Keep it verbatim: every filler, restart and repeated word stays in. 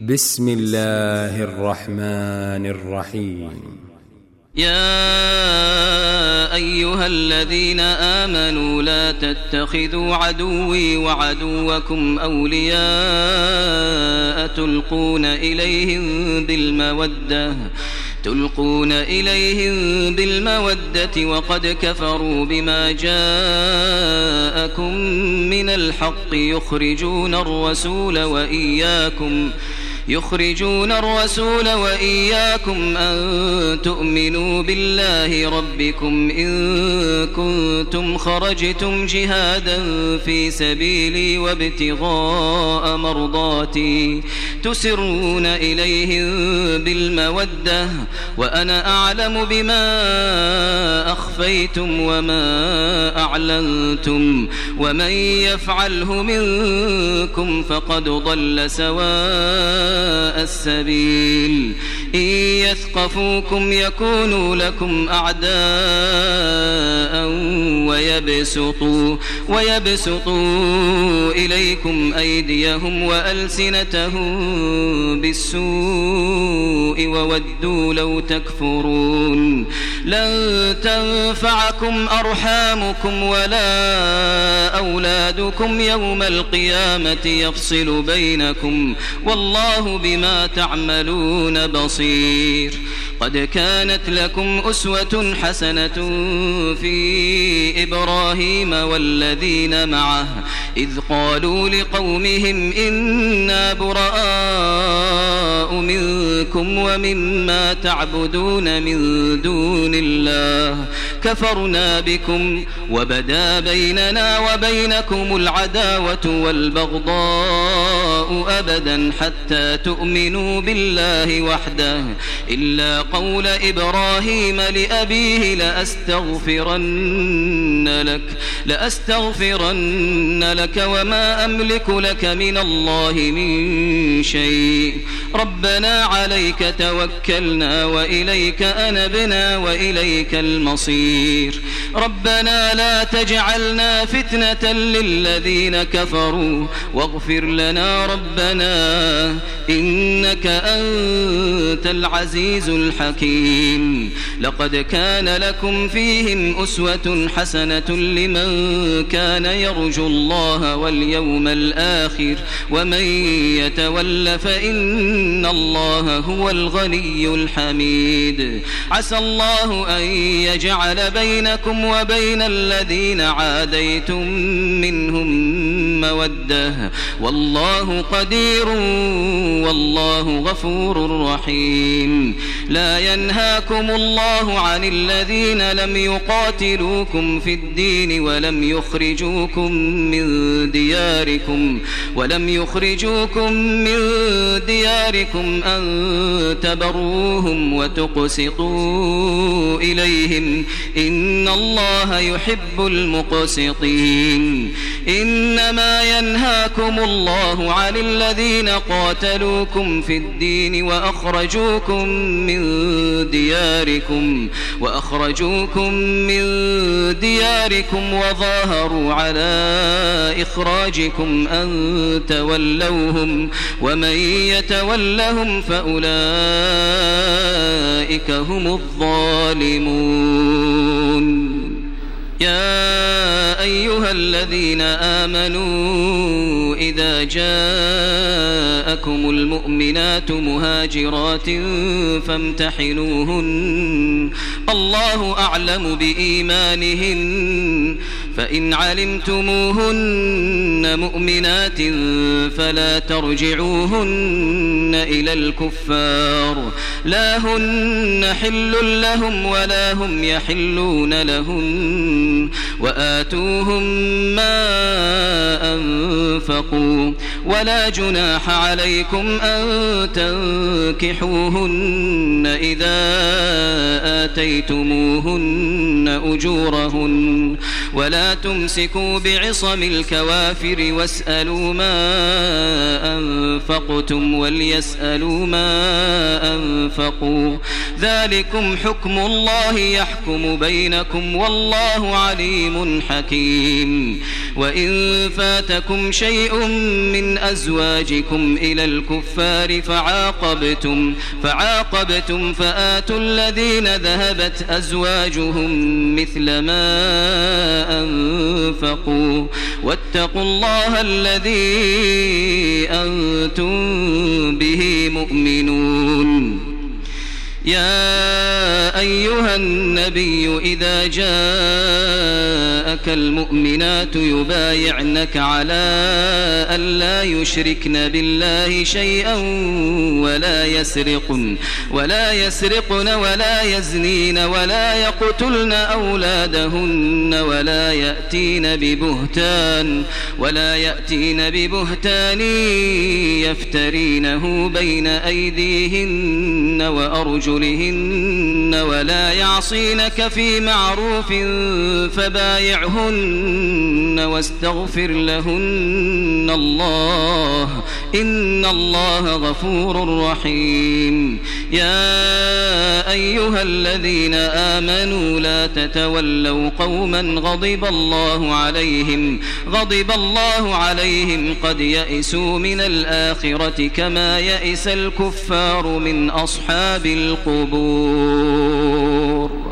بسم الله الرحمن الرحيم. يا أيها الذين آمنوا لا تتخذوا عدوي وعدوكم أولياء تلقون إليهم بالمودة تلقون إليهم بالمودة وقد كفروا بما جاءكم من الحق يخرجون الرسول وإياكم يخرجون الرسول وإياكم أن تؤمنوا بالله ربكم إن كنتم خرجتم جهادا في سبيلي وابتغاء مرضاتي تسرون إليهم بالمودة وأنا أعلم بما أخفيتم وما أعلنتم ومن يفعله منكم فقد ضل سواء السبيل. إن يثقفوكم يكونوا لكم أعداء ويبسطوا, ويبسطوا إليكم أيديهم وألسنتهم بالسوء وودوا لو تكفرون. لن تنفعكم أرحامكم ولا أولادكم يوم القيامة يفصل بينكم والله بما تعملون بصير. قد كانت لكم أسوة حسنة في إبراهيم والذين معه إذ قالوا لقومهم إنا براء منكم ومما تعبدون من دون الله كفرنا بكم وبدا بيننا وبينكم العداوة والبغضاء أبدا حتى تؤمنوا بالله وحده إلا قول إبراهيم لأبيه لأستغفرن لك لأستغفرن لك وما أملك لك من الله من شيء ربنا عليك توكلنا وإليك أنبنا وإليك المصير. ربنا لا تجعلنا فتنة للذين كفروا واغفر لنا ربنا إنك أنت العزيز الحكيم. لقد كان لكم فيهم أسوة حسنة لمن كان يرجو الله واليوم الآخر ومن يتول فإن الله هو الغني الحميد. عسى الله أن يجعل بينكم وبين الذين عاديتم منهم مودة والله قدير والله غفور رحيم. لا ينهاكم الله عن الذين لم يقاتلوكم في الدين ولم يخرجوكم من دياركم ولم يخرجوكم من دياركم أن تبروهم وتقسطوا إليهم إن الله يحب المقسطين. إنما ينهاكم الله عن الذين قاتلوكم في الدين وأخرجوكم من دياركم وأخرجوكم من دياركم وظاهروا على إخراجكم أن تولوهم ومن يتولهم فأولئك هم الظالمون. يا أيها الذين آمنوا إذا جاءكم المؤمنات مهاجرات فامتحنوهن الله أعلم بإيمانهن فإن علمتموهن مؤمنات فلا ترجعوهن إلى الكفار لا هن حل لهم ولا هم يحلون لهن وآتوهم ما أنفقوا ولا جناح عليكم أن تنكحوهن إذا آتيتموهن أجورهن ولا تمسكوا بعصم الكوافر واسألوا ما أنفقتم وليسألوا ما أنفقوا ذلكم حكم الله يحكم بينكم والله عليم حكيم. وإن فاتكم شيء من أزواجكم إلى الكفار فعاقبتم فعاقبتم فآتوا الذين ذهبت أزواجهم مثل ما أنفقوا واتقوا الله الذي أنتم به مؤمنون. يا أيها النبي إذا جاءك المؤمنات يبايعنك على أن لا يشركن بالله شيئا ولا يسرقن ولا يسرقن ولا يزنين ولا يقتلن أولادهن ولا يأتين ببهتان ولا يأتين ببهتان يفترينه بين أيديهن وأرجلهن ولا يعصينك في معروف فبايعهن واستغفر لهن الله إن الله غفور رحيم. يا أيها الذين آمنوا لا تتولوا قوما غضب الله عليهم غضب الله عليهم قد يئسوا من الآخرة كما يئس الكفار من أصحاب القبور.